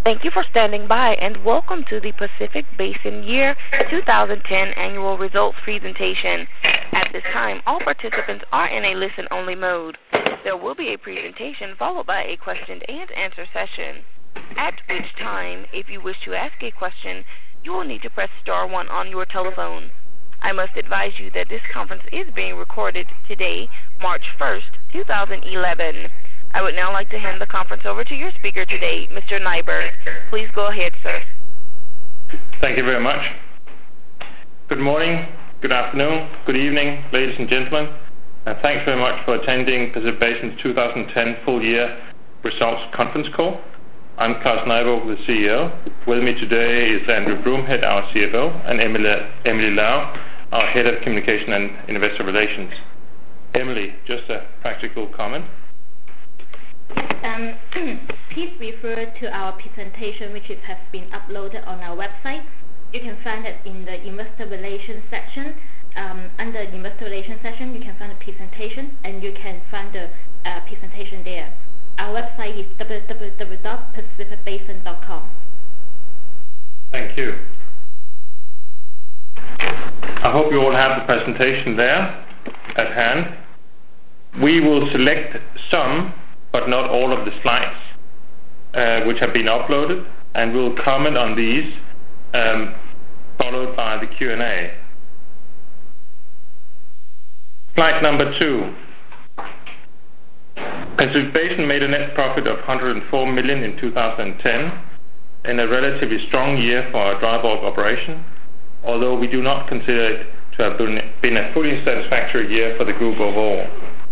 Thank you for standing by and welcome to the Pacific Basin Year 2010 Annual Results Presentation. At this time, all participants are in a listen-only mode. There will be a presentation followed by a question-and-answer session. At which time, if you wish to ask a question, you will need to press star 1 on your telephone. I must advise you that this conference is being recorded today, March 1st, 2011. I would now like to hand the conference over to your speaker today, Mr. Nyberg. Please go ahead, sir. Thank you very much. Good morning, good afternoon, good evening, ladies and gentlemen, and thanks very much for attending Pacific Basin's 2010 full year results conference call. I'm Klaus Nyberg, the CEO. With me today is Andrew Broomhead, our CFO, and Emily Lau, our Head of Communication and Investor Relations. Emily, just a practical comment. Please refer to our presentation, which has been uploaded on our website. You can find it in the Investor Relations section. Under the Investor Relations section, you can find the presentation, and you can find the presentation there. Our website is www.pacificbasin.com. Thank you. I hope you all have the presentation there at hand. We will select some, but not all of the slides which have been uploaded, and we'll comment on these, followed by the Q&A. Slide number 2. Pacific Basin made a net profit of $104 million in 2010, in a relatively strong year for our dry bulk operation, although we do not consider it to have been a fully satisfactory year for the group overall.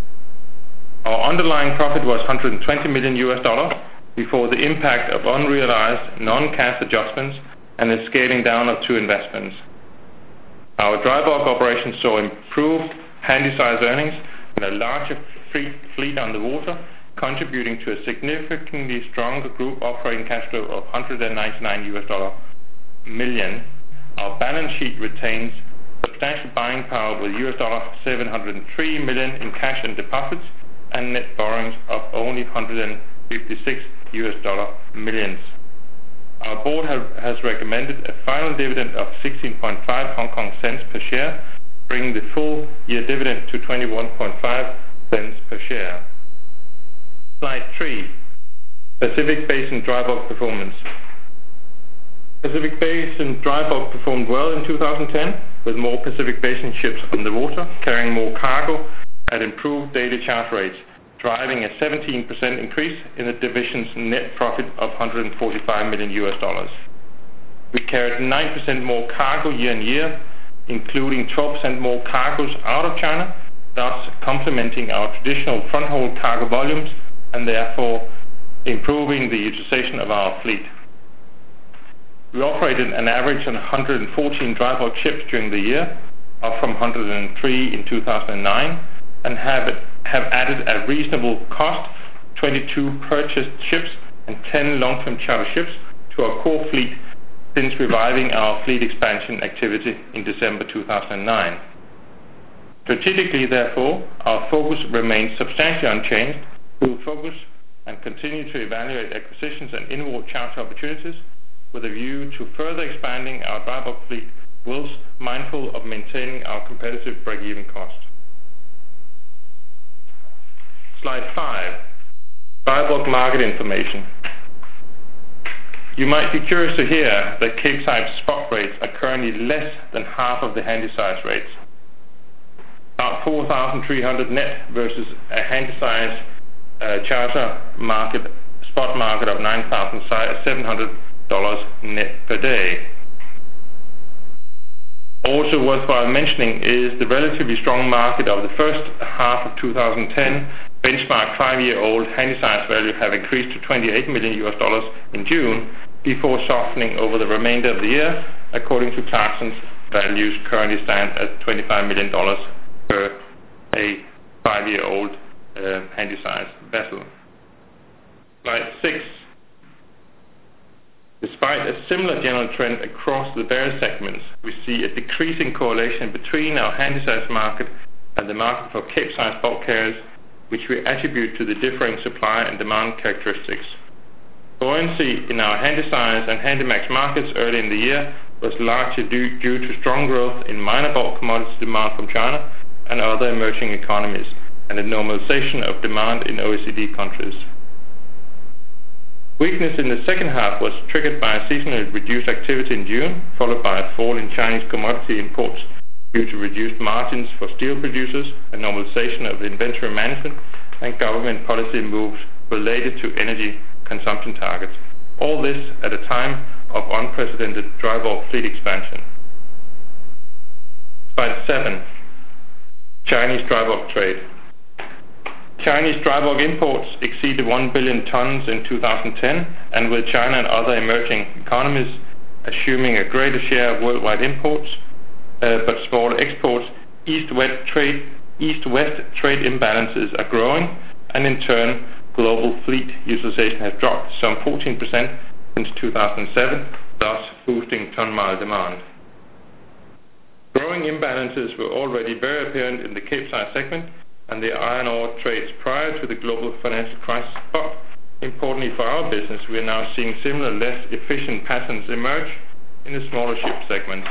Our underlying profit was $120 million before the impact of unrealized non-cash adjustments and the scaling down of 2 investments. Our dry bulk operations saw improved handysize earnings and a larger fleet on the water, contributing to a significantly stronger group operating cash flow of $199 million. Our balance sheet retains substantial buying power with $703 million in cash and deposits, and net borrowings of only $156 million. Our board has recommended a final dividend of 16.5 Hong Kong cents per share, bringing the full year dividend to 21.5 cents per share. Slide 3. Pacific Basin dry bulk performance. Pacific Basin dry bulk performed well in 2010, with more Pacific Basin ships on the water, carrying more cargo at improved daily charter rates, driving a 17% increase in the division's net profit of $145 million. We carried 9% more cargo year on year, including 12% more cargoes out of China, thus complementing our traditional front-haul cargo volumes and therefore improving the utilization of our fleet. We operated an average of 114 dry bulk ships during the year, up from 103 in 2009, and have added a reasonable cost 22 purchased ships and 10 long-term charter ships to our core fleet since reviving our fleet expansion activity in December 2009. Strategically, therefore, our focus remains substantially unchanged. We will focus and continue to evaluate acquisitions and inward charter opportunities with a view to further expanding our dry bulk fleet, whilst mindful of maintaining our competitive break-even cost. Slide 5. Dry bulk market information. You might be curious to hear that Capesize spot rates are currently less than half of the handysize rates. About 4,300 net versus a handysize charter market, spot market of $9,700 net per day. Also worthwhile mentioning is the relatively strong market of the first half of 2010. Benchmark 5-year-old handysize value have increased to $28 million in June, before softening over the remainder of the year. According to Clarksons, values currently stand at $25 million per a 5-year-old handysize vessel. Slide 6. Despite a similar general trend across the various segments, we see a decreasing correlation between our handysize market and the market for Capesize bulk carriers, which we attribute to the differing supply and demand characteristics. Buoyancy in our Handysize and Handymax markets early in the year was largely due to strong growth in minor bulk commodity demand from China and other emerging economies, and a normalization of demand in OECD countries. Weakness in the second half was triggered by a seasonally reduced activity in June, followed by a fall in Chinese commodity imports due to reduced margins for steel producers, a normalization of inventory management, and government policy moves related to energy consumption targets. All this at a time of unprecedented dry bulk fleet expansion. Slide 7. Chinese dry bulk trade. Chinese dry bulk imports exceeded 1 billion tons in 2010, and with China and other emerging economies assuming a greater share of worldwide imports, but smaller exports, east-west trade imbalances are growing, and in turn, global fleet utilization has dropped some 14% since 2007, thus boosting ton-mile demand. Growing imbalances were already very apparent in the Capesize segment and the iron ore trades prior to the global financial crisis, but importantly for our business, we are now seeing similar, less efficient patterns emerge in the smaller ship segments.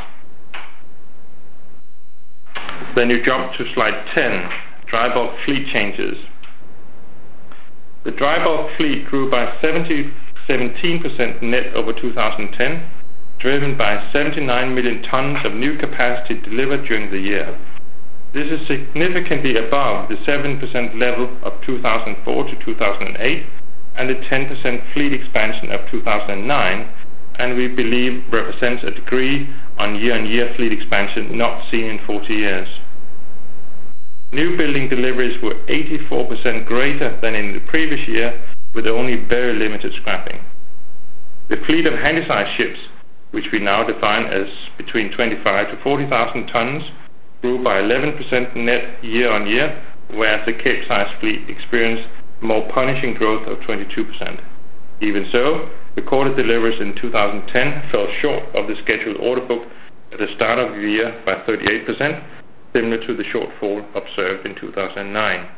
Then you jump to slide 10, dry bulk fleet changes. The dry bulk fleet grew by 17% net over 2010, driven by 79 million tons of new capacity delivered during the year. This is significantly above the 7% level of 2004 to 2008 and the 10% fleet expansion of 2009, and we believe represents a degree on year-on-year fleet expansion not seen in 40 years. New building deliveries were 84% greater than in the previous year, with only very limited scrapping. The fleet of Handysize ships, which we now define as between 25 to 40,000 tons, grew by 11% net year-on-year, whereas the Capesize fleet experienced more punishing growth of 22%. Even so, recorded deliveries in 2010 fell short of the scheduled order book at the start of the year by 38%, similar to the shortfall observed in 2009.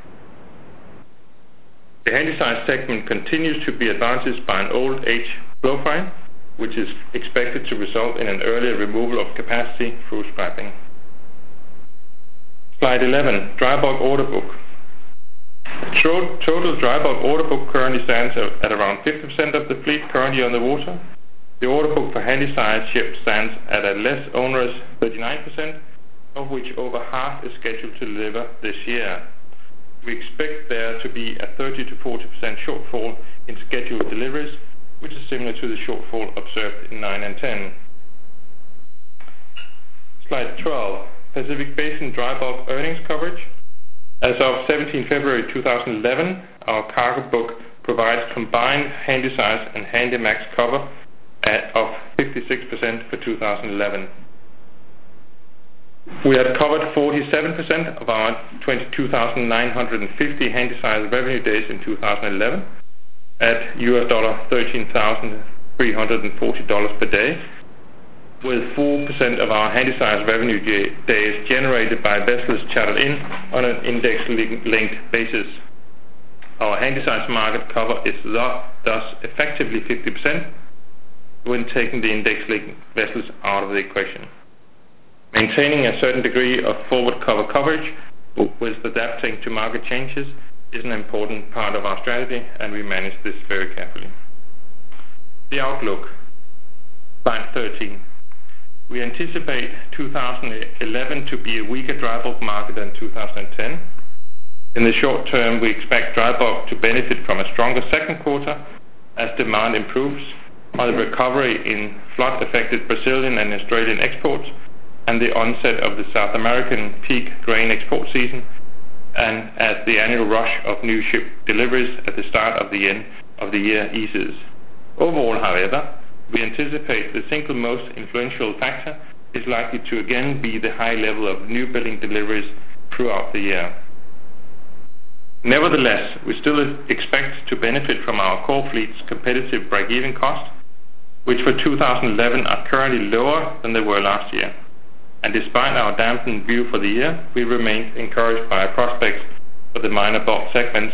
The Handysize segment continues to be advantaged by an old age profile, which is expected to result in an earlier removal of capacity through scrapping. Slide 11, dry bulk order book. Total dry bulk order book currently stands at around 50% of the fleet currently on the water. The order book for Handysize ships stands at a less onerous 39%, of which over half is scheduled to deliver this year. We expect there to be a 30 to 40% shortfall in scheduled deliveries, which is similar to the shortfall observed in 9 and 10. Slide 12, Pacific Basin dry bulk earnings coverage. As of 17 February 2011, our cargo book provides combined Handysize and Handymax cover of 56% for 2011. We had covered 47% of our 22,950 Handysize revenue days in 2011 at $13,340 per day, with 4% of our Handysize revenue days generated by vessels chartered in on an index-linked basis. Our Handysize market cover is thus effectively 50% when taking the index-linked vessels out of the equation. Maintaining a certain degree of forward cover coverage with adapting to market changes is an important part of our strategy, and we manage this very carefully. The outlook, slide 13. We anticipate 2011 to be a weaker dry bulk market than 2010. In the short term, we expect dry bulk to benefit from a stronger second quarter as demand improves on the recovery in flood-affected Brazilian and Australian exports and the onset of the South American peak grain export season, and as the annual rush of new ship deliveries at the start of the end of the year eases. Overall, however, we anticipate the single most influential factor is likely to again be the high level of new building deliveries throughout the year. Nevertheless, we still expect to benefit from our core fleet's competitive break-even cost, which for 2011 are currently lower than they were last year. And despite our dampened view for the year, we remain encouraged by our prospects for the minor bulk segments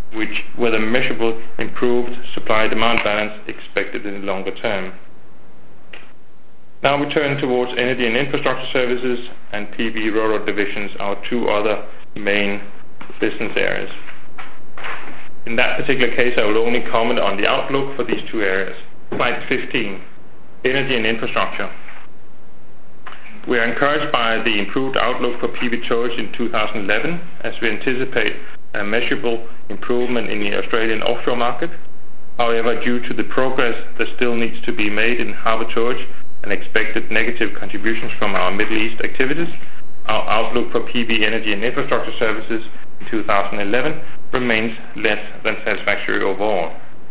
with a measurable improved supply-demand balance expected in the longer term. Now we turn towards Energy and Infrastructure Services and PB RoRo divisions, our two other main business areas. In that particular case, I will only comment on the outlook for these two areas. Slide 15, Energy and Infrastructure. We are encouraged by the improved outlook for PV towage in 2011, as we anticipate a measurable improvement in the Australian offshore market. However, due to the progress that still needs to be made in harbour towage and expected negative contributions from our Middle East activities, our outlook for PB Energy and Infrastructure Services in 2011 remains less than satisfactory overall.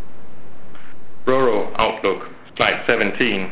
RoRo outlook, slide 17.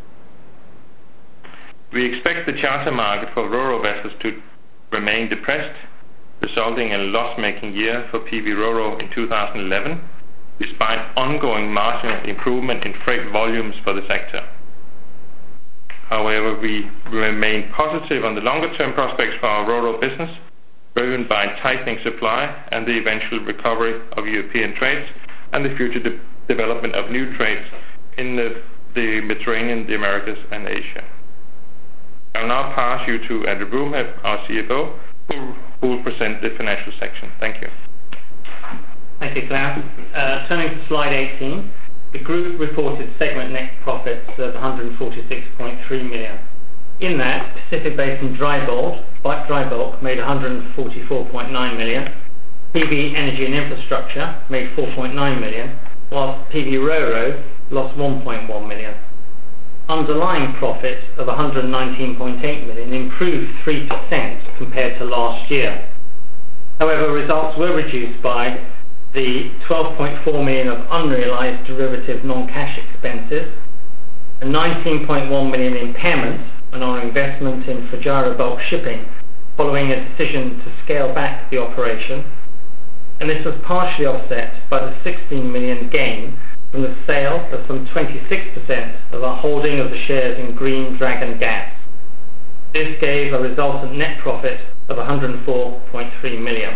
We expect the charter market for RoRo vessels to remain depressed, resulting in a loss-making year for PB RoRo in 2011, despite ongoing marginal improvement in freight volumes for the sector. However, we remain positive on the longer-term prospects for our RoRo business, driven by tightening supply and the eventual recovery of European trades and the future development of new trades in the Mediterranean, the Americas, and Asia. I'll now pass you to Andrew Broomhead, our CFO, who will present the financial section. Thank you. Thank you, Klaus. Turning to slide 18, the group reported segment net profits of 146.3 million. In that, Pacific Basin Dry Bulk made 144.9 million, PB Energy and Infrastructure made 4.9 million, whilst PB RoRo lost 1.1 million. Underlying profit of 119.8 million improved 3% compared to last year. However, results were reduced by the 12.4 million of unrealised derivative non-cash expenses, a 19.1 million impairment on our investment in Fujairah Bulk Shipping following a decision to scale back the operation, and this was partially offset by the 16 million gain from the sale of some 26% of our holding of the shares in Green Dragon Gas. This gave a resultant net profit of 104.3 million.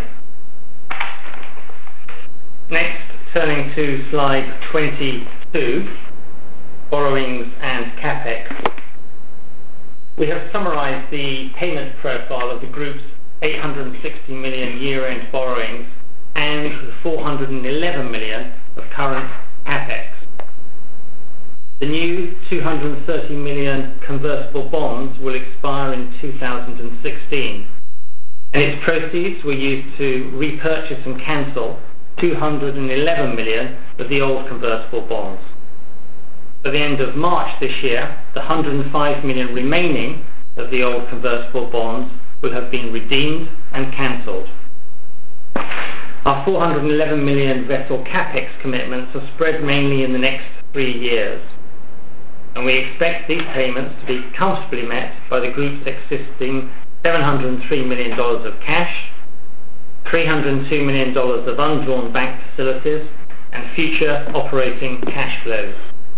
Next, turning to slide 22, borrowings and CapEx. We have summarised the payment profile of the group's 860 million year-end borrowings and the 411 million of current CapEx. The new 230 million convertible bonds will expire in 2016, and its proceeds were used to repurchase and cancel 211 million of the old convertible bonds. At the end of March this year, the 105 million remaining of the old convertible bonds will have been redeemed and cancelled. Our 411 million vessel CapEx commitments are spread mainly in the next 3 years, and we expect these payments to be comfortably met by the group's existing $703 million of cash, $302 million of undrawn bank facilities, and future operating cash flows.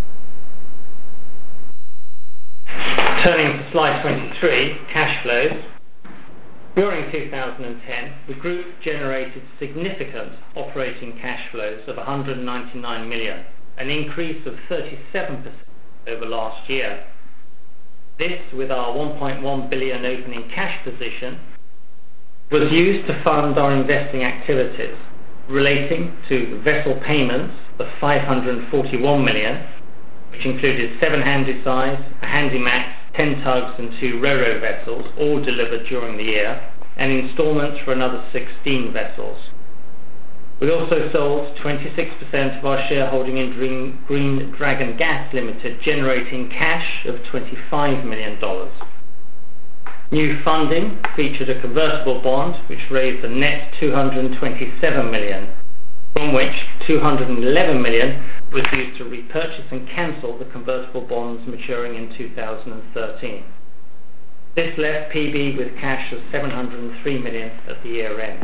Turning to slide 23, cash flows. During 2010, the group generated significant operating cash flows of 199 million, an increase of 37% over last year. This, with our 1.1 billion opening cash position, was used to fund our investing activities relating to vessel payments of 541 million, which included 7 Handysize, a Handymax, 10 tugs and 2 RoRo vessels, all delivered during the year, and instalments for another 16 vessels. We also sold 26% of our shareholding in Green Dragon Gas Limited, generating cash of $25 million. New funding featured a convertible bond which raised a net 227 million, from which 211 million was used to repurchase and cancel the convertible bonds maturing in 2013. This left PB with cash of 703 million at the year end.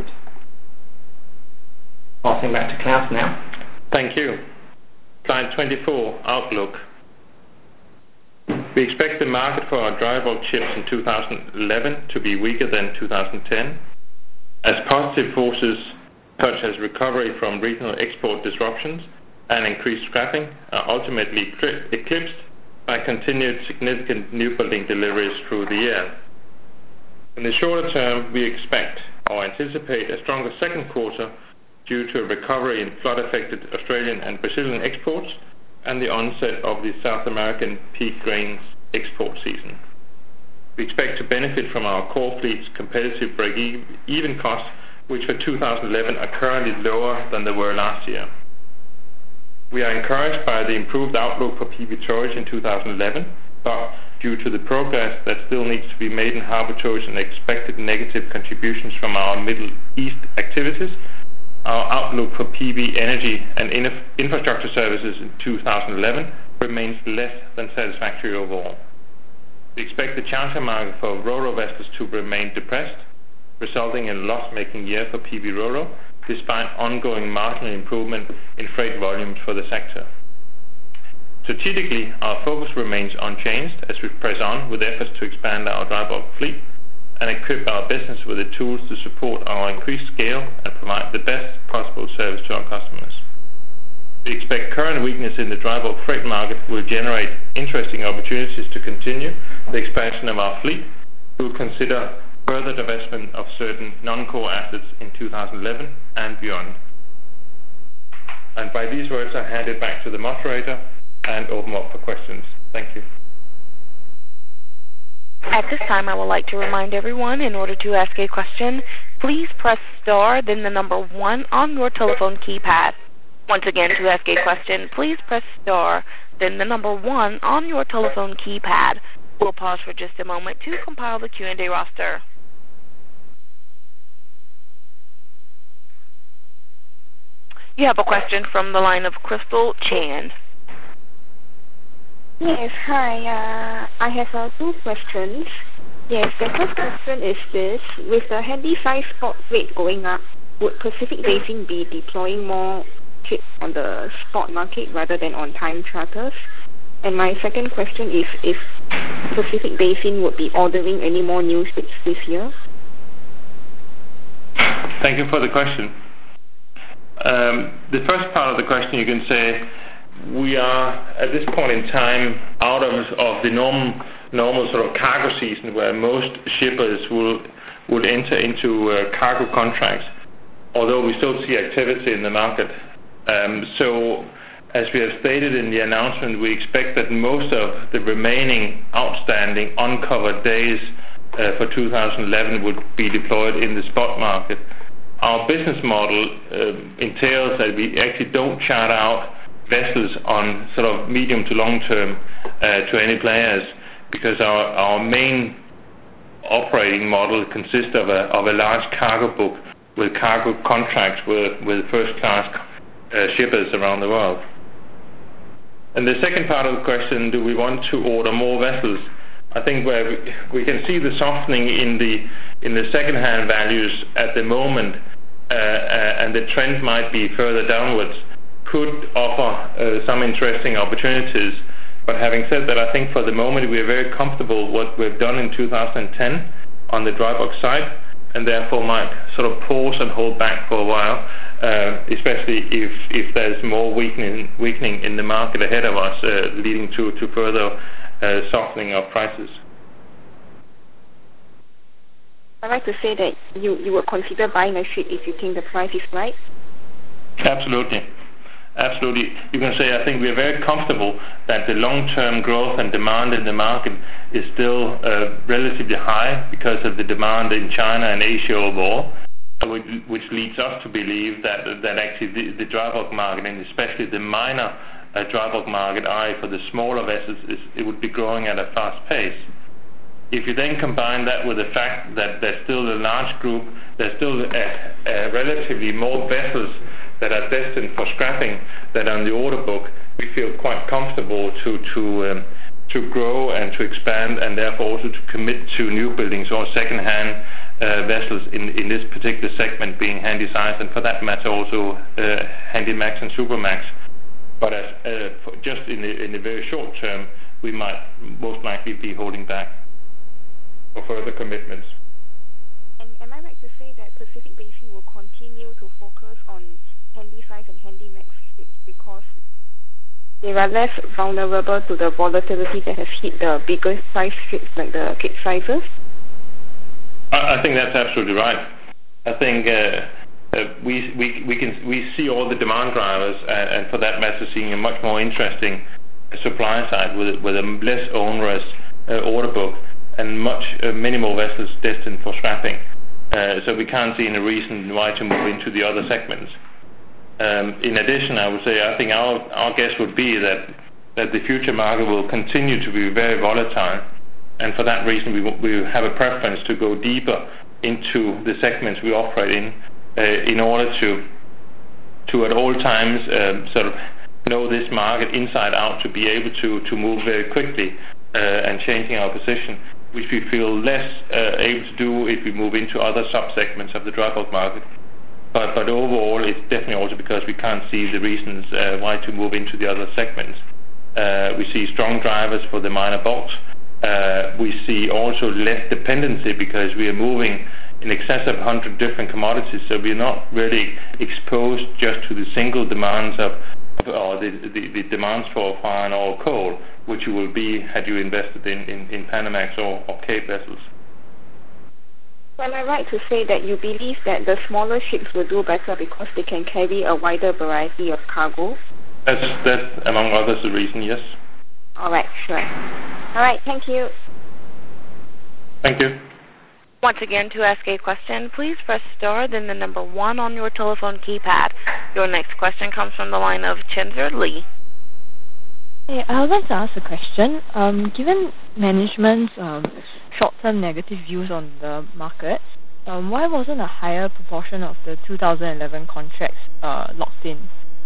Passing back to Klaus now. Thank you. Slide 24, outlook. We expect the market for our dry bulk ships in 2011 to be weaker than 2010, as positive forces such as recovery from regional export disruptions and increased scrapping, are ultimately eclipsed by continued significant new building deliveries through the year. In the shorter term, we expect or anticipate a stronger second quarter due to a recovery in flood-affected Australian and Brazilian exports and the onset of the South American peak grains export season. We expect to benefit from our core fleet's competitive break-even costs, which for 2011 are currently lower than they were last year. We are encouraged by the improved outlook for PB towage in 2011, but due to the progress that still needs to be made in harbour towage and expected negative contributions from our Middle East activities, our outlook for PB energy and infrastructure services in 2011 remains less than satisfactory overall. We expect the charter market for ro-ro vessels to remain depressed, resulting in a loss-making year for PB ro-ro, despite ongoing marginal improvement in freight volumes for the sector. Strategically, our focus remains unchanged as we press on with efforts to expand our dry bulk fleet and equip our business with the tools to support our increased scale and provide the best possible service to our customers. We expect current weakness in the dry bulk freight market will generate interesting opportunities to continue the expansion of our fleet. We will consider further divestment of certain non-core assets in 2011 and beyond. And by these words, I hand it back to the moderator and open up for questions. Thank you. At this time, I would like to remind everyone, in order to ask a question, please press star, then the number 1 on your telephone keypad. Once again, to ask a question, please press star, then the number 1 on your telephone keypad. We'll pause for just a moment to compile the Q&A roster. You have a question from the line of Crystal Chan. Yes, hi. I have 2 questions. Yes, the first question is this. With the Handysize spot rate going up, would Pacific Basin be deploying more ships on the spot market rather than on time charters? And my second question is if Pacific Basin would be ordering any more new ships this year? Thank you for the question. The first part of the question, you can say we are at this point in time out of the normal sort of cargo season where most shippers would enter into cargo contracts, although we still see activity in the market. So as we have stated in the announcement, we expect that most of the remaining outstanding uncovered days for 2011 would be deployed in the spot market. Our business model entails that we actually don't chart out vessels on sort of medium to long term to any players, because our main operating model consists of a large cargo book with cargo contracts with first class shippers around the world. And the second part of the question, do we want to order more vessels? I think where we can see the softening in the second-hand values at the moment, and the trend might be further downwards, could offer some interesting opportunities. But having said that, I think for the moment we are very comfortable what we've done in 2010 on the dry bulk side, and therefore might sort of pause and hold back for a while, especially if there's more weakening in the market ahead of us, leading to further softening of prices. I'd like to say that you would consider buying a ship if you think the price is right? Absolutely. You can say I think we are very comfortable that the long-term growth and demand in the market is still relatively high because of the demand in China and Asia overall, which leads us to believe that actually the dry bulk market, and especially the minor dry bulk market, for the smaller vessels, it would be growing at a fast pace. If you then combine that with the fact that there's still a large group, there's still relatively more vessels that are destined for scrapping that are on the order book, we feel quite comfortable to grow and to expand, and therefore also to commit to new buildings or second-hand vessels in this particular segment, being Handysize, and for that matter also Handymax and Supramax. But just in the very short term, we might most likely be holding back for further commitments. And am I right to say that Pacific Basin will continue to focus they are less vulnerable to the volatility that has hit the bigger size ships like the Cape sizes? I think that's absolutely right. I think we see all the demand drivers, and for that matter, seeing a much more interesting supply side with a less onerous order book and many more vessels destined for scrapping. So we can't see any reason why to move into the other segments. In addition, I would say I think our guess would be that the future market will continue to be very volatile, and for that reason we have a preference to go deeper into the segments we operate in order to at all times sort of know this market inside out, to be able to move very quickly and changing our position, which we feel less able to do if we move into other sub-segments of the dry bulk market. But overall, it's definitely also because we can't see the reasons why to move into the other segments. We see strong drivers for the minor bulks. We see also less dependency because we are moving in excess of 100 different commodities, so we're not really exposed just to the single demands or the demands for iron or coal, which you will be had you invested in Panamax or Cape vessels. Am I right to say that you believe that the smaller ships will do better because they can carry a wider variety of cargo? That's among others the reason, yes. All right, sure. All right, thank you. Thank you. Once again, to ask a question, please press star, then the number 1 on your telephone keypad. Your next question comes from the line of Chenzer Lee. Hey, I would like to ask a question. Given management's short-term negative views on the market, why wasn't a higher proportion of the 2011 contracts locked in?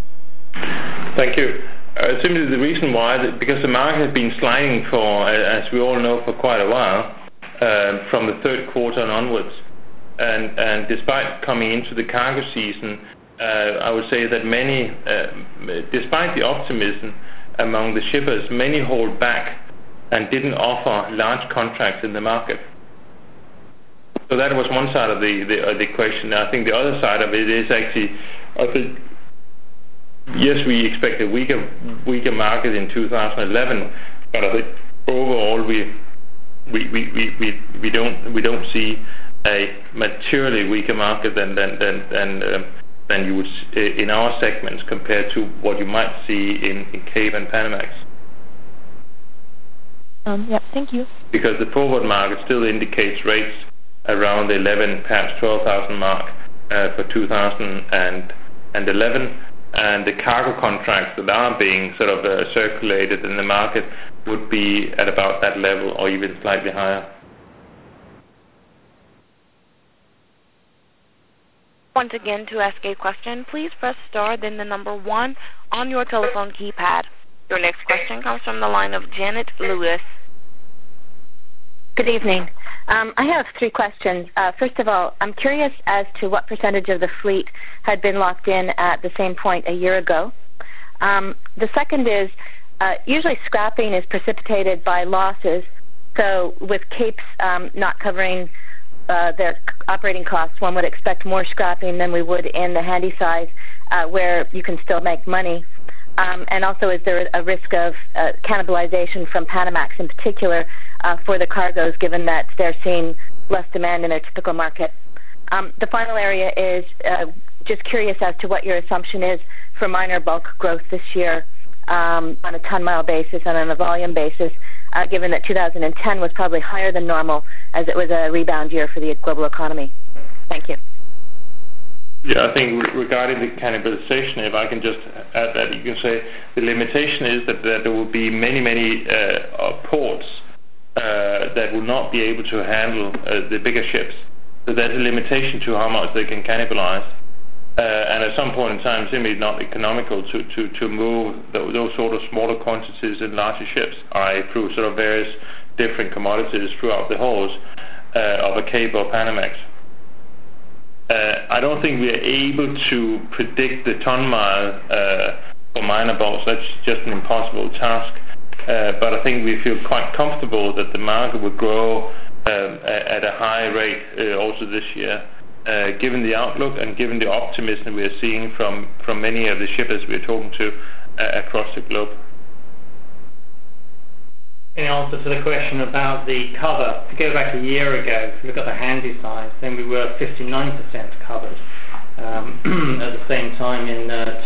Thank you. Simply the reason why, because the market has been sliding for, as we all know, for quite a while, from the third quarter and onwards. And despite coming into the cargo season, I would say that many, despite the optimism among the shippers, many hold back and didn't offer large contracts in the market. So that was one side of the equation. I think the other side of it is actually, I think, yes, we expect a weaker market in 2011, but I think overall we don't see a materially weaker market than you would in our segments compared to what you might see in Cape and Panamax. Yeah, thank you. Because the forward market still indicates rates around the 11, perhaps 12,000 mark for 2011, and the cargo contracts that are being sort of circulated in the market would be at about that level or even slightly higher. Once again, to ask a question, please press star, then the number 1 on your telephone keypad. Your next question comes from the line of Janet Lewis. Good evening. I have 3 questions. First of all, I'm curious as to what percentage of the fleet had been locked in at the same point a year ago. The second is, usually scrapping is precipitated by losses, so with Capes not covering their operating costs, one would expect more scrapping than we would in the Handysize, where you can still make money. And also, is there a risk of cannibalization from Panamax in particular for the cargoes, given that they're seeing less demand in their typical market? The final area is just curious as to what your assumption is for minor bulk growth this year on a ton-mile basis and on a volume basis, given that 2010 was probably higher than normal, as it was a rebound year for the global economy. Thank you. Yeah, I think regarding the cannibalization, if I can just add that, you can say the limitation is that there will be many ports that will not be able to handle the bigger ships. So there's a limitation to how much they can cannibalize. And at some point in time, simply not economical to move those sort of smaller quantities in larger ships, through sort of various different commodities throughout the hulls of a Cape or Panamax. I don't think we are able to predict the ton-mile for minor bulks. That's just an impossible task. But I think we feel quite comfortable that the market will grow at a high rate also this year, given the outlook and given the optimism we are seeing from many of the shippers we are talking to across the globe. In answer to the question about the cover, to go back a year ago, if you look at the Handysize, then we were 59% covered. At the same time in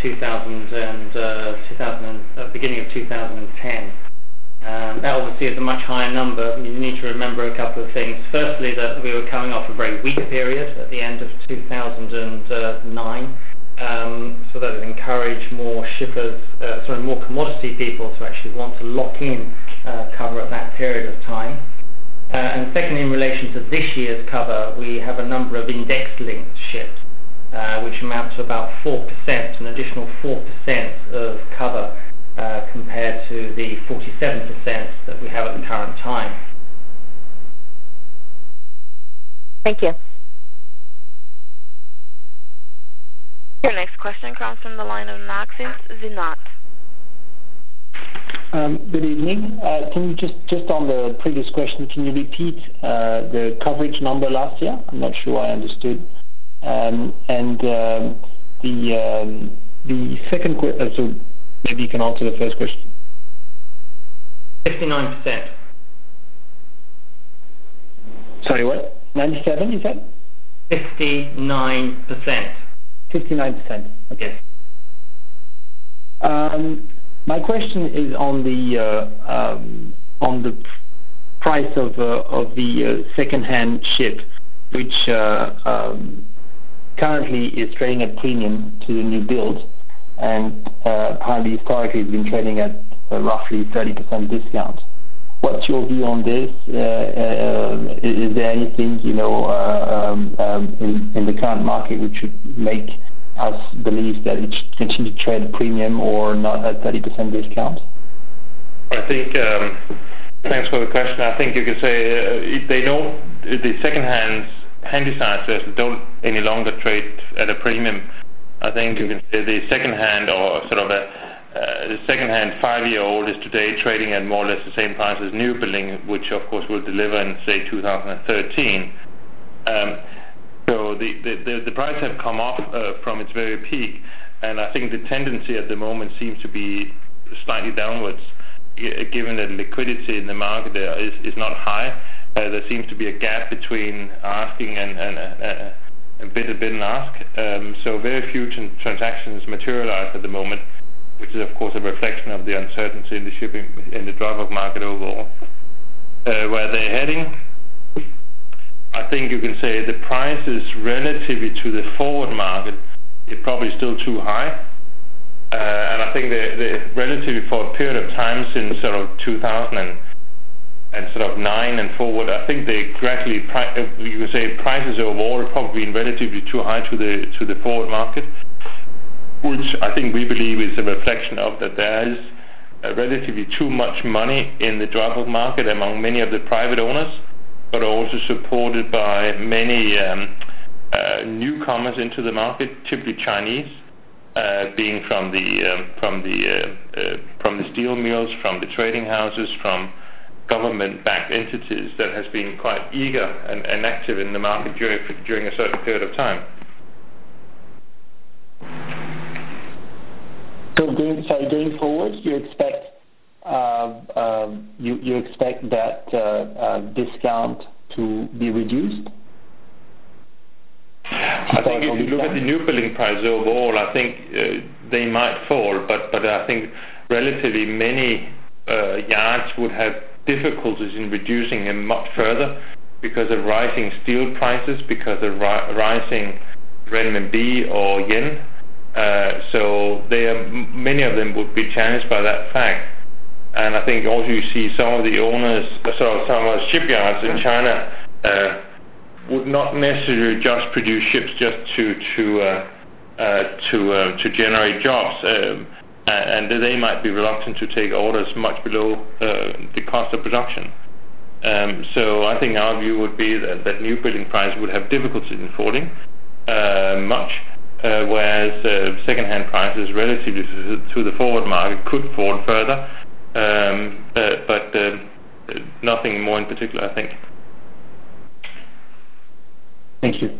beginning of 2010. That obviously is a much higher number. You need to remember a couple of things. Firstly, that we were coming off a very weak period at the end of 2009. So that it encouraged more more commodity people to actually want to lock in cover at that period of time. And secondly, in relation to this year's cover, we have a number of index-linked ships, which amount to about 4%, an additional 4% of cover compared to the 47% that we have at the current time. Thank you. Your next question comes from the line of Naxis Zinat. Good evening. Can you just on the previous question, can you repeat the coverage number last year? I'm not sure I understood. The second question, so maybe you can answer the first question. 59%. Sorry, what? 97, you said? 59%. 59%. Okay. My question is on the price of the second-hand ship, which currently is trading at premium to the new build, and apparently historically has been trading at roughly 30% discount. What's your view on this? Is there anything in the current market which should make us believe that it should continue to trade at premium or not at 30% discount? I think, thanks for the question. I think you can say the second-hand Handysize vessels don't any longer trade at a premium. I think you can say the second-hand or sort of the second-hand 5-year-old is today trading at more or less the same price as new building, which of course will deliver in, say, 2013. So the price have come off from its very peak, and I think the tendency at the moment seems to be slightly downwards, given that liquidity in the market is not high. There seems to be a gap between asking and bid and ask. So very few transactions materialize at the moment, which is of course a reflection of the uncertainty in the shipping, in the dry bulk market overall. Where they're heading, I think you can say the prices relatively to the forward market is probably still too high. And I think the relatively for a period of time since sort of 2009 and forward, I think they gradually, you can say prices overall have probably been relatively too high to the forward market, which I think we believe is a reflection of that there is relatively too much money in the dry bulk market among many of the private owners, but also supported by many newcomers into the market, typically Chinese, being from the steel mills, from the trading houses, from government-backed entities that has been quite eager and active in the market during a certain period of time. So going forward, you expect that discount to be reduced? I think if you look at the new building price overall, I think they might fall, but I think relatively many yards would have difficulties in reducing them much further because of rising steel prices, because of rising renminbi or yen. So many of them would be challenged by that fact. And I think also you see some of the owners, some of the shipyards in China would not necessarily just produce ships just to generate jobs, and they might be reluctant to take orders much below the cost of production. So I think our view would be that new building price would have difficulty in falling much, whereas second-hand prices relatively to the forward market could fall further, but nothing more in particular, I think. Thank you.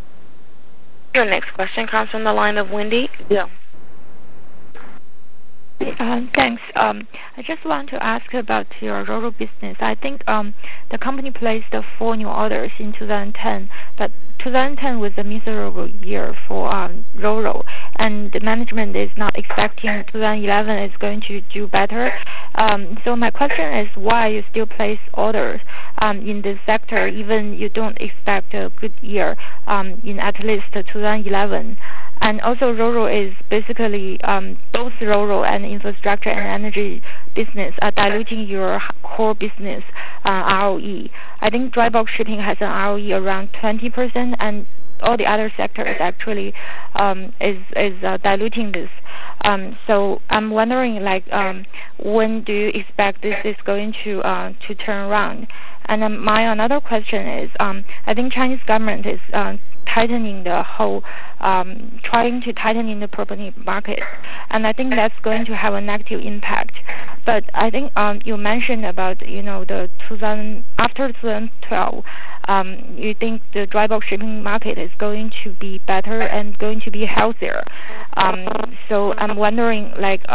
Your next question comes from the line of Wendy. Yeah. Thanks. I just want to ask about your RoRo business. I think the company placed 4 new orders in 2010, but 2010 was a miserable year for RoRo, and the management is not expecting 2011 is going to do better. So my question is, why you still place orders in this sector, even you don't expect a good year in at least 2011? And also, RoRo is basically both RoRo and infrastructure and energy business are diluting your core business ROE. I think dry bulk shipping has an ROE around 20%, and all the other sectors actually is diluting this. So I'm wondering, when do you expect this is going to turn around? And then my another question is, I think Chinese government is tightening the whole, trying to tighten in the property market, and I think that's going to have a negative impact. But I think you mentioned about the after 2012, you think the dry bulk shipping market is going to be better and going to be healthier. So I'm wondering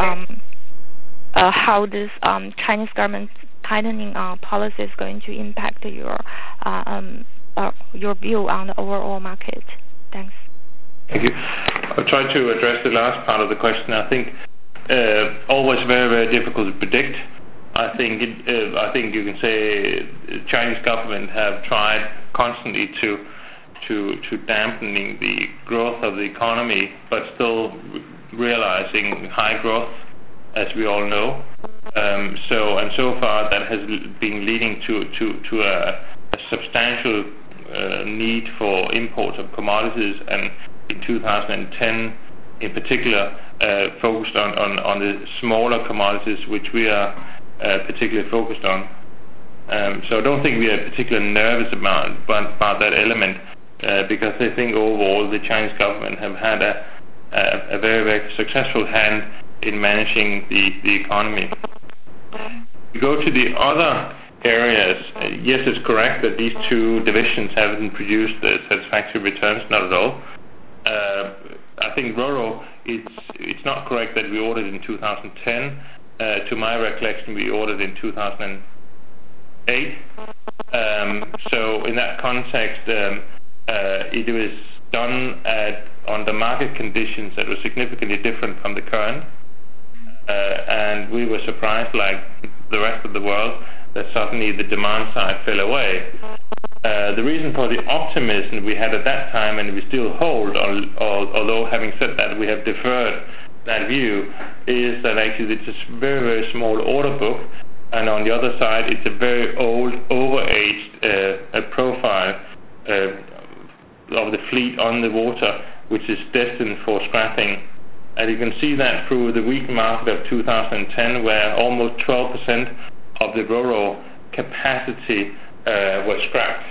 how this Chinese government tightening policy is going to impact your view on the overall market. Thanks. Thank you. I'll try to address the last part of the question. I think always very, very difficult to predict. I think you can say the Chinese government have tried constantly to dampening the growth of the economy, but still realizing high growth, as we all know. So far that has been leading to a substantial need for imports of commodities, and in 2010 in particular focused on the smaller commodities which we are particularly focused on. So I don't think we are particularly nervous about that element because I think overall the Chinese government have had a very, very successful hand in managing the economy. We go to the other areas. Yes, it's correct that these 2 divisions haven't produced satisfactory returns, not at all. I think RoRo, it's not correct that we ordered in 2010. To my recollection, we ordered in 2008. So in that context, it was done on the market conditions that were significantly different from the current. And we were surprised, like the rest of the world, that suddenly the demand side fell away. The reason for the optimism we had at that time, and we still hold, although having said that we have deferred that view, is that actually it's a very, very small order book, and on the other side it's a very old, overaged profile of the fleet on the water, which is destined for scrapping. And you can see that through the weak market of 2010, where almost 12% of the RoRo capacity was scrapped.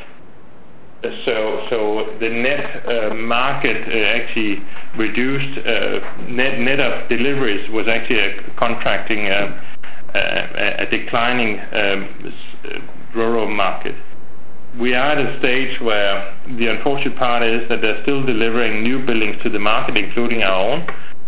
So the net market actually reduced. Net of deliveries was actually contracting a declining RoRo market. We are at a stage where the unfortunate part is that they're still delivering new buildings to the market, including our own.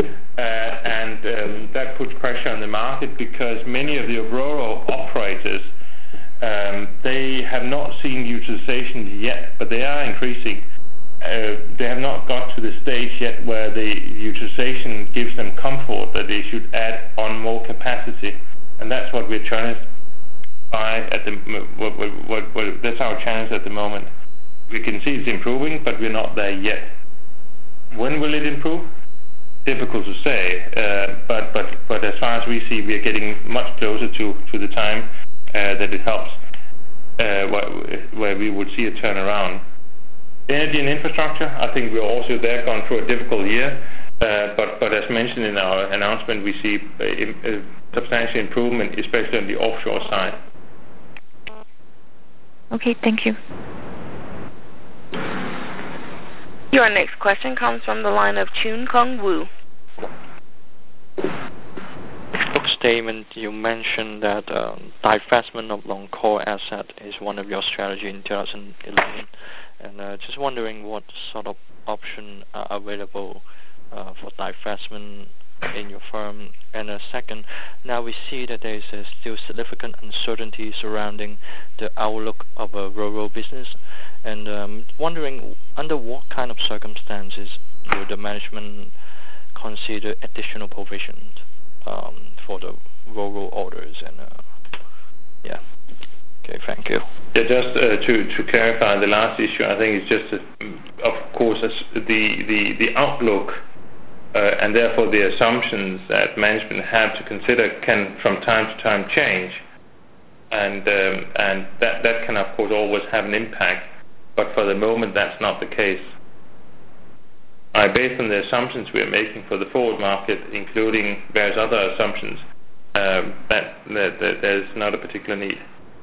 And that puts pressure on the market because many of the RoRo operators, they have not seen utilization yet, but they are increasing. They have not got to the stage yet where the utilization gives them comfort that they should add on more capacity, and that's what we're trying to buy at that's our challenge at the moment. We can see it's improving, but we're not there yet. When will it improve? Difficult to say, but as far as we see, we are getting much closer to the time that it helps, where we would see a turnaround. Energy and infrastructure, I think we're also there gone through a difficult year, but as mentioned in our announcement, we see a substantial improvement, especially on the offshore side. Okay, thank you. Your next question comes from the line of Chun Kong Wu. Book statement, you mentioned that divestment of non-core asset is one of your strategy in 2011, and just wondering what sort of option are available for divestment in your firm? And second, now we see that there is still significant uncertainty surrounding the outlook of a Ro-Ro business, and wondering under what kind of circumstances will the management consider additional provisions for the Ro-Ro orders? And yeah. Okay, thank you. Yeah, just to clarify the last issue, I think it's just, of course, the outlook and therefore the assumptions that management have to consider can from time to time change, and that can of course always have an impact, but for the moment that's not the case. Based on the assumptions we are making for the forward market, including various other assumptions, that there's not a particular need.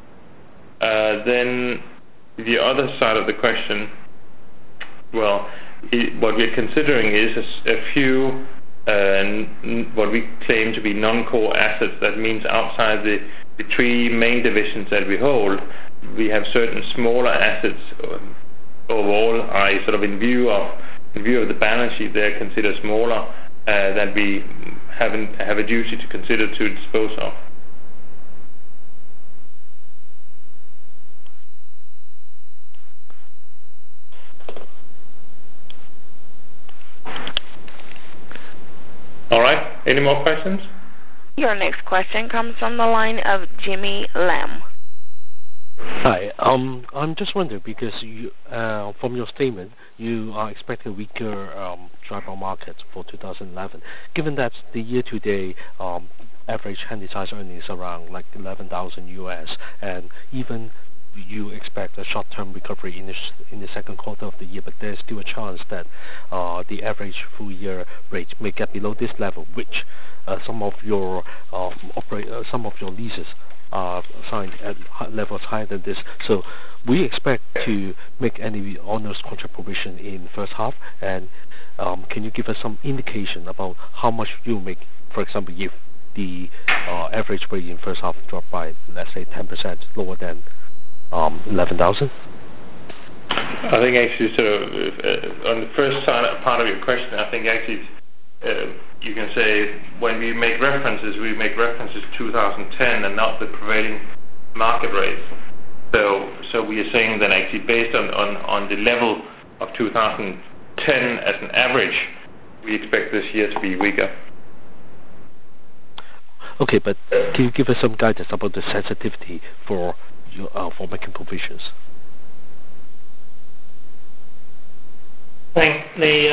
Then the other side of the question, well, what we're considering is a few what we claim to be non-core assets. That means outside the three main divisions that we hold, we have certain smaller assets overall. Sort of in view of the balance sheet, they're considered smaller that we have a duty to consider to dispose of. All right. Any more questions? Your next question comes from the line of Jimmy Lam. Hi. I'm just wondering, because you, from your statement, you are expecting a weaker dry bulk market for 2011. Given that the year-to-date average handysize earnings around like $11,000 US, and even you expect a short-term recovery in the second quarter of the year, but there's still a chance that the average full-year rate may get below this level, which some of your leases are signed at levels higher than this. So we expect to make any onerous contract provision in the first half, and can you give us some indication about how much you'll make, for example, if the average rate in first half dropped by, let's say, 10% lower than 11,000? I think actually, sort of, on the first part of your question, I think actually you can say when we make references to 2010 and not the prevailing market rates. So we are saying that actually based on the level of 2010 as an average, we expect this year to be weaker. Okay, but can you give us some guidance about the sensitivity for making provisions? Thanks.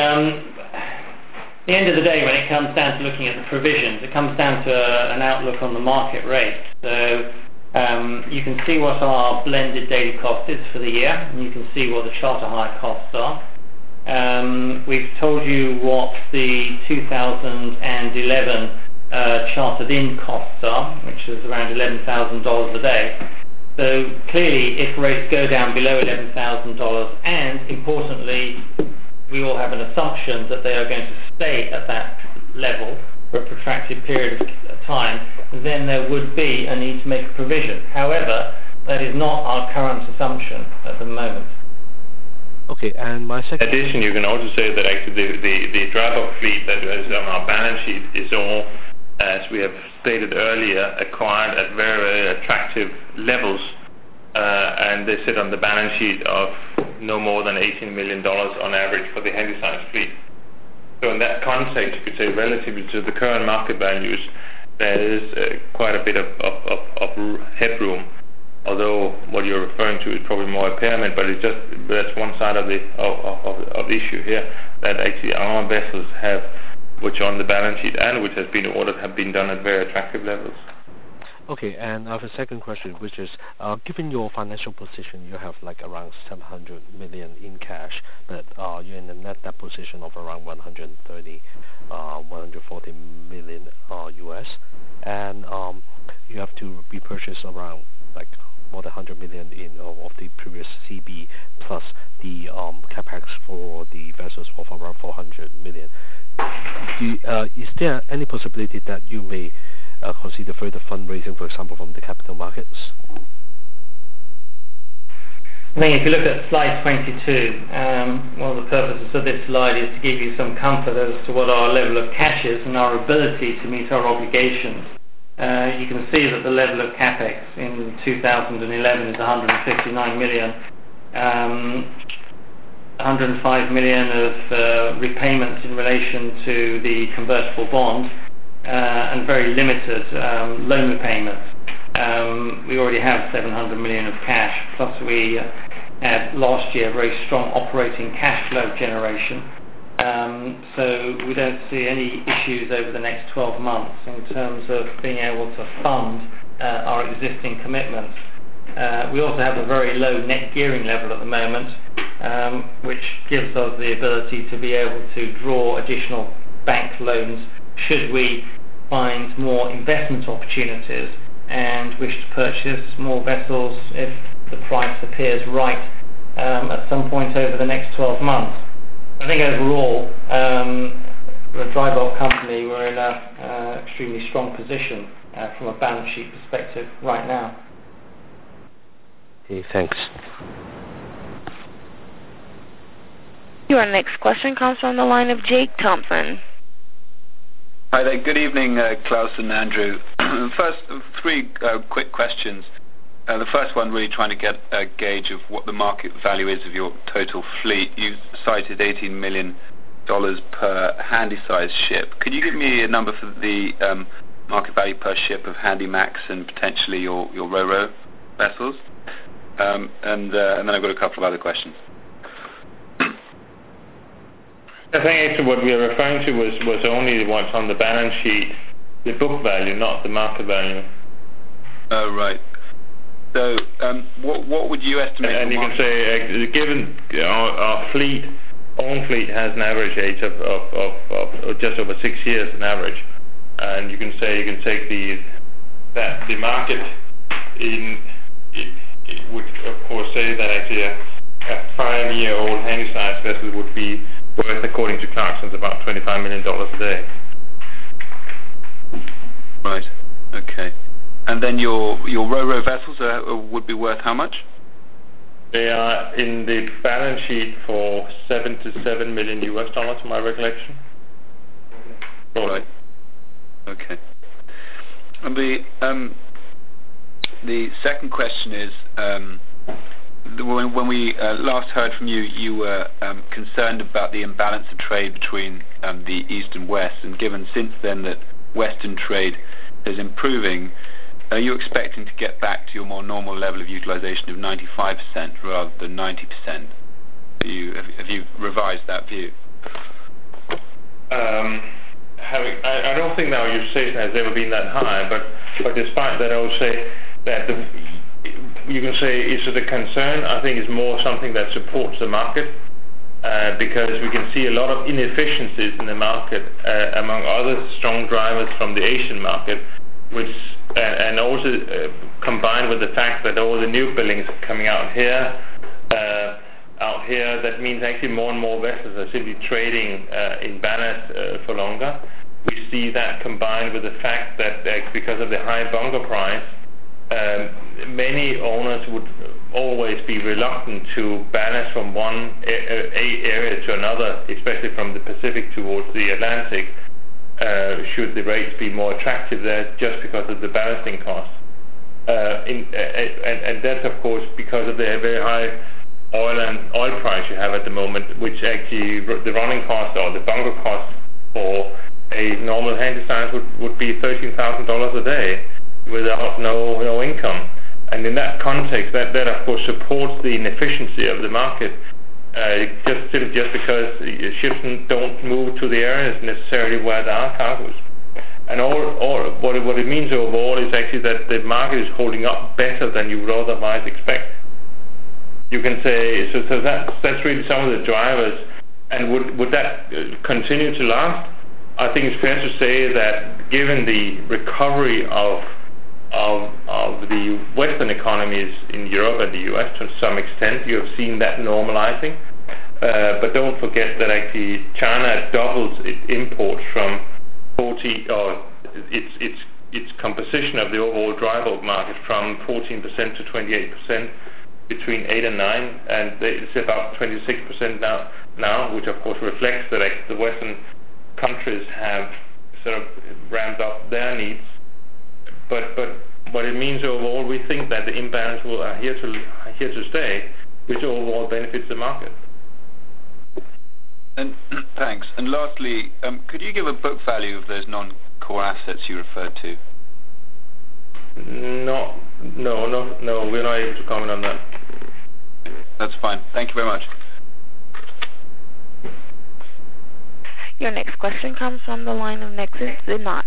The end of the day, when it comes down to looking at the provisions, it comes down to an outlook on the market rate. So you can see what our blended daily cost is for the year, and you can see what the charter hire costs are. We've told you what the 2011 chartered in costs are, which is around $11,000 a day. So clearly, if rates go down below $11,000, and importantly, we all have an assumption that they are going to stay at that level for a protracted period of time, then there would be a need to make a provision. However, that is not our current assumption at the moment. Okay, and my second... In addition, you can also say that actually the dry bulk fleet that is on our balance sheet is all, as we have stated earlier, acquired at very, very attractive levels, and they sit on the balance sheet of no more than $18 million on average for the handysize fleet. So in that context, you could say relatively to the current market values, there is quite a bit of headroom. Although what you're referring to is probably more impairment, but it's just that's one side of the issue here, that actually our vessels have, which are on the balance sheet and which has been ordered, have been done at very attractive levels. Okay, and I have a second question, which is, given your financial position, you have like around 700 million in cash, but you're in a net debt position of around 140 million US, and you have to repurchase around like more than 100 million of the previous CB, plus the capex for the vessels of around 400 million. Is there any possibility that you may consider further fundraising, for example, from the capital markets? I think if you look at slide 22, one of the purposes of this slide is to give you some comfort as to what our level of cash is and our ability to meet our obligations. You can see that the level of capex in 2011 is 159 million. 105 million of repayments in relation to the convertible bond and very limited loan repayments. We already have 700 million of cash, plus we had last year very strong operating cash flow generation. So we don't see any issues over the next 12 months in terms of being able to fund our existing commitments. We also have a very low net gearing level at the moment, which gives us the ability to be able to draw additional bank loans should we find more investment opportunities and wish to purchase more vessels if the price appears right at some point over the next 12 months. I think overall, for a dry bulk company, we're in an extremely strong position from a balance sheet perspective right now. Okay, thanks. Your next question comes from the line of Jake Thompson. Hi there. Good evening, Klaus and Andrew. First, three quick questions. The first one really trying to get a gauge of what the market value is of your total fleet. You cited $18 million per handy-sized ship. Could you give me a number for the market value per ship of Handymax and potentially your Ro-Ro vessels? And then I've got a couple of other questions. I think actually what we are referring to was only what's on the balance sheet, the book value, not the market value. Oh, right. So what would you estimate? And you can say, given our own fleet has an average age of just over 6 years on average, and you can take the market would of course say that actually a 5-year-old handy-sized vessel would be worth, according to Clarksons, about $25 million a day. Right. Okay. And then your Ro-Ro vessels would be worth how much? They are in the balance sheet for $7 to $7 million US, to my recollection. Right. Okay. And the second question is, when we last heard from you, you were concerned about the imbalance of trade between the East and West, and given since then that Western trade is improving, are you expecting to get back to your more normal level of utilization of 95% rather than 90%? Have you revised that view? I don't think that our utilization has ever been that high, but despite that, I would say that you can say, is it a concern? I think it's more something that supports the market, because we can see a lot of inefficiencies in the market, among other strong drivers from the Asian market, which and also combined with the fact that all the new buildings are coming out here, that means actually more and more vessels are simply trading in ballast for longer. We see that combined with the fact that because of the high bunker price, many owners would always be reluctant to ballast from one area to another, especially from the Pacific towards the Atlantic, should the rates be more attractive there just because of the ballasting costs. And that's of course because of the very high oil price you have at the moment, which actually the running cost or the bunker cost for a normal handysize would be $13,000 a day without no income. And in that context, that of course supports the inefficiency of the market, just because ships don't move to the areas necessarily where there are cargoes. And what it means overall is actually that the market is holding up better than you would otherwise expect. You can say, so that's really some of the drivers. And would that continue to last? I think it's fair to say that given the recovery of the Western economies in Europe and the US to some extent, you have seen that normalizing. But don't forget that actually China doubles its imports from 40, or its composition of the overall dry bulk market from 14% to 28%. between 8 and 9, and it's about 26% now, which of course reflects that the Western countries have sort of ramped up their needs. But what it means overall, we think that the imbalance will here to stay, which overall benefits the market. And thanks. And lastly, could you give a book value of those non-core assets you referred to? No, we're not able to comment on that. That's fine. Thank you very much. Your next question comes from the line of Nexus Zinat.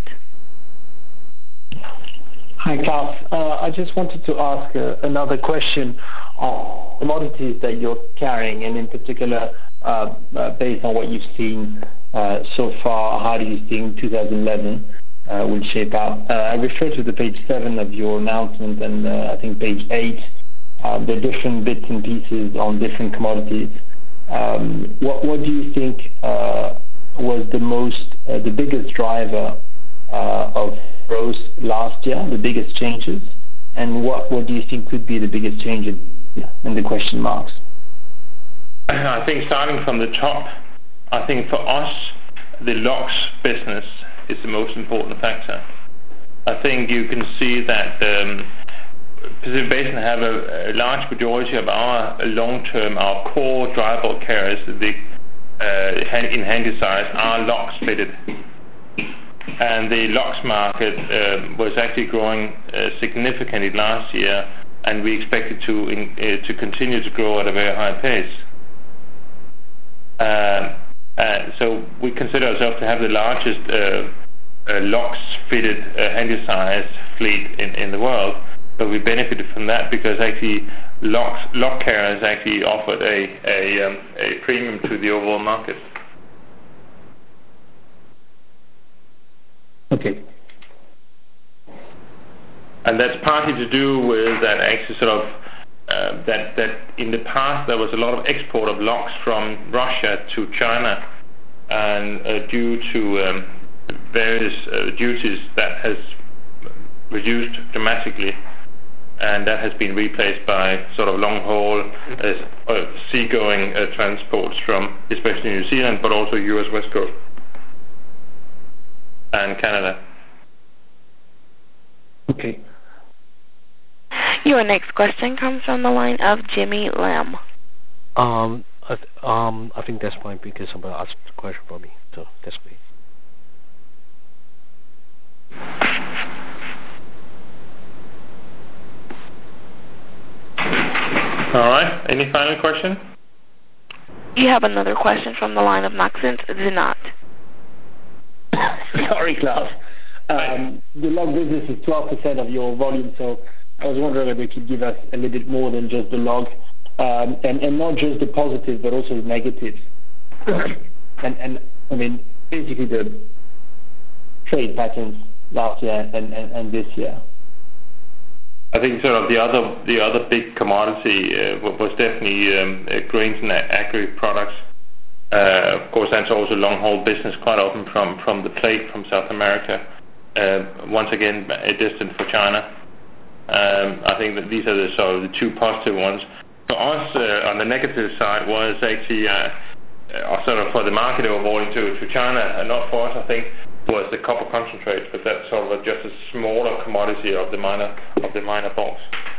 Hi, Klaus. I just wanted to ask another question on commodities that you're carrying, and in particular, based on what you've seen so far, how do you think 2011 will shape out? I refer to the page 7 of your announcement and I think page 8, the different bits and pieces on different commodities. What do you think was the biggest driver of growth last year, the biggest changes, and what do you think could be the biggest change in the question marks? I think starting from the top, I think for us, the locks business is the most important factor. I think you can see that Pacific Basin have a large majority of our long-term, our core dry bulk carriers, in handy-size, are locks fitted. And the locks market was actually growing significantly last year, and we expect it to continue to grow at a very high pace. So we consider ourselves to have the largest locks-fitted handy-size fleet in the world, but we benefited from that because actually lock carriers actually offered a premium to the overall market. Okay. And that's partly to do with that actually sort of that in the past there was a lot of export of locks from Russia to China, and due to various duties that has reduced dramatically, and that has been replaced by sort of long-haul seagoing transports from especially New Zealand, but also US West Coast and Canada. Okay. Your next question comes from the line of Jimmy Lam. I think that's fine because somebody asked a question for me, so that's great. All right. Any final question? You have another question from the line of Maxence Zinat. Sorry, Klaus. The log business is 12% of your volume, so I was wondering if you could give us a little bit more than just the log, and not just the positives, but also the negatives. and I mean, basically the trade patterns last year and this year. I think sort of the other big commodity was definitely grains and agri products. Of course, that's also long-haul business, quite often from the plate from South America. Once again, a distance for China. I think that these are the sort of the two positive ones. For us, on the negative side, was actually sort of for the market overall to China, and not for us, I think, was the copper concentrates, but that's sort of just a smaller commodity of the minor bulks.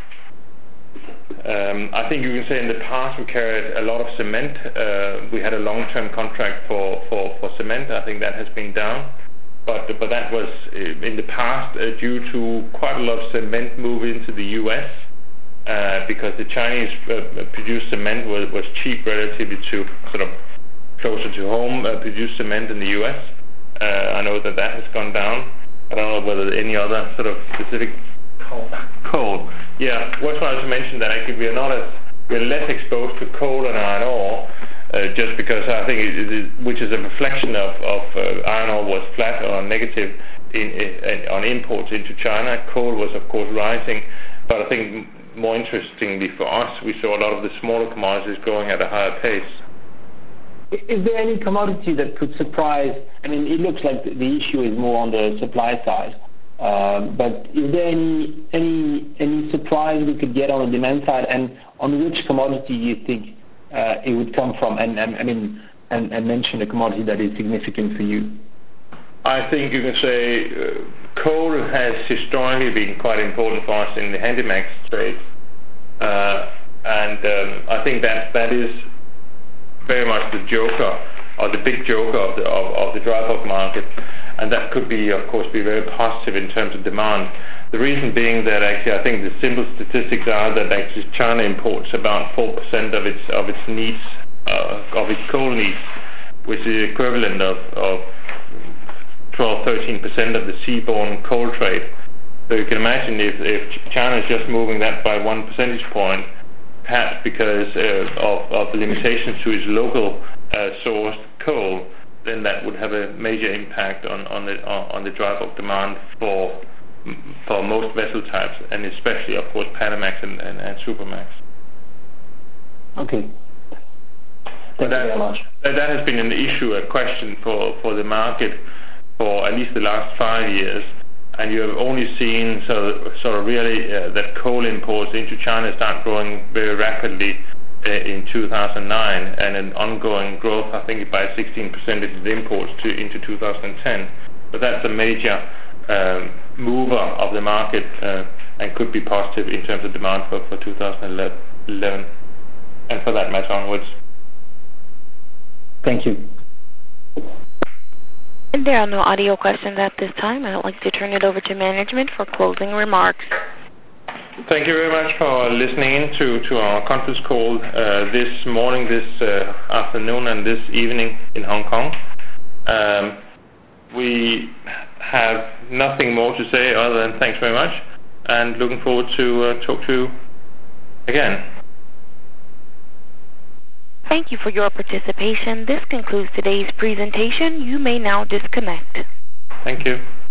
I think you can say in the past we carried a lot of cement. We had a long-term contract for cement. I think that has been down, but that was in the past due to quite a lot of cement move into the U.S. Because the Chinese produced cement was cheap relatively to sort of closer to home produced cement in the U.S. I know that has gone down. I don't know whether any other sort of specific coal. Yeah, worthwhile to mention that actually we're less exposed to coal and iron ore, just because I think which is a reflection of iron ore was flat or negative on imports into China. Coal was of course rising, but I think more interestingly for us, we saw a lot of the smaller commodities growing at a higher pace. Is there any commodity that could surprise? I mean, it looks like the issue is more on the supply side. But is there any surprise we could get on the demand side, and on which commodity you think it would come from? And mention a commodity that is significant for you. I think you can say coal has historically been quite important for us in the Handymax trade, and I think that is very much the joker, or the big joker of the dry bulk market, and that could be, of course, be very positive in terms of demand. The reason being that actually I think the simple statistics are that actually China imports about 4% of its needs, of its coal needs, which is the equivalent of 12-13% of the seaborne coal trade. So you can imagine if China is just moving that by 1 percentage point, perhaps because of the limitations to its local sourced coal, then that would have a major impact on the dry bulk demand for most vessel types, and especially, of course, Panamax and Supramax. Okay. Thank you very much. That has been an issue, a question for the market for at least the last 5 years, and you have only seen sort of really that coal imports into China start growing very rapidly in 2009, and an ongoing growth, I think, by 16% of the imports into 2010. But that's a major mover of the market and could be positive in terms of demand for 2011, and for that matter onwards. Thank you. And there are no audio questions at this time. I'd like to turn it over to management for closing remarks. Thank you very much for listening in to our conference call this morning, this afternoon, and this evening in Hong Kong. We have nothing more to say other than thanks very much, and looking forward to talk to you again. Thank you for your participation. This concludes today's presentation. You may now disconnect. Thank you.